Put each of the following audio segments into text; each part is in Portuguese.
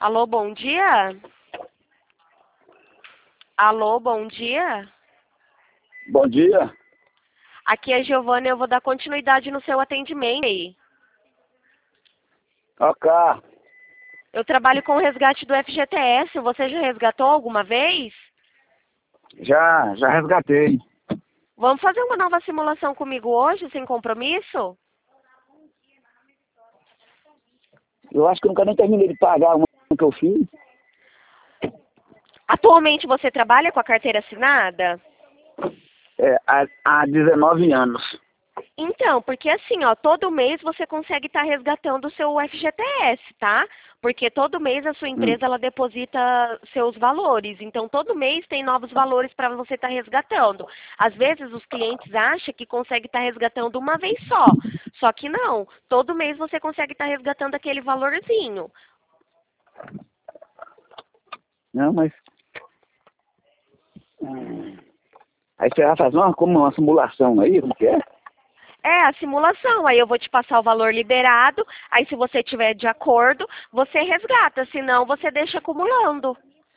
Alô, bom dia? Alô, bom dia? Bom dia. Aqui é a Giovana e eu vou dar continuidade no seu atendimento aí. Ok. Eu trabalho com o resgate do FGTS. Você já resgatou alguma vez? Já resgatei. Vamos fazer uma nova simulação comigo hoje, sem compromisso? Eu acho que eu nunca nem terminei de pagar uma que eu fiz. Atualmente você trabalha com a carteira assinada? Há 19 anos. Então, porque assim, ó, todo mês você consegue estar resgatando o seu FGTS, tá? Porque todo mês a sua empresa ela deposita seus valores. Então, todo mês tem novos valores para você estar resgatando. Às vezes os clientes acham que consegue estar resgatando uma vez só. Só que não. Todo mês você consegue estar resgatando aquele valorzinho. Não, mas... Aí você vai fazer uma simulação aí, como que é? É a simulação, aí eu vou te passar o valor liberado, aí se você tiver de acordo, você resgata, senão você deixa acumulando.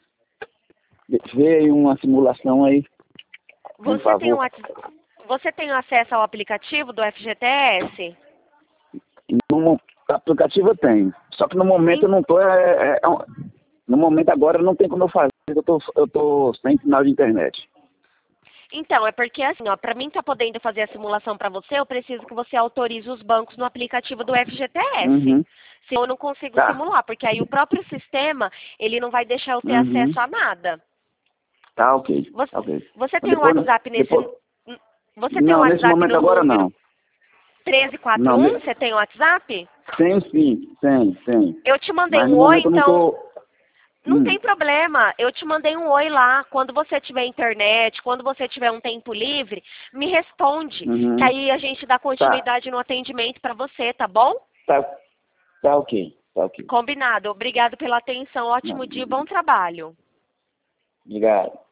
Vê aí uma simulação aí, por Você tem, favor. você tem acesso ao aplicativo do FGTS? No aplicativo eu tenho. Só que no momento Sim. eu não tô... no momento agora não tem como eu fazer, eu tô sem sinal de internet. Então, é porque assim, ó, para mim estar podendo fazer a simulação para você, eu preciso que você autorize os bancos no aplicativo do FGTS. Uhum. Senão eu não consigo Tá. simular, porque aí o próprio sistema, ele não vai deixar eu ter Uhum. acesso a nada. Tá, ok. Você, Tá, ok. você Mas tem um depois... WhatsApp nesse... depois... Você tem um Não, nesse WhatsApp momento no agora número não. Não, 1341? Você tem o WhatsApp? tenho sim, tem. Eu te mandei Mas um no oi, momento eu não então tô. não tem problema. Eu te mandei um oi lá. Quando você tiver internet, quando você tiver um tempo livre, me responde. Que Uhum. aí a gente dá Tá, continuidade no atendimento para você, tá bom? tá, tá ok, tá ok. Combinado. Obrigado pela atenção. Não, Ótimo dia, bom trabalho. obrigado.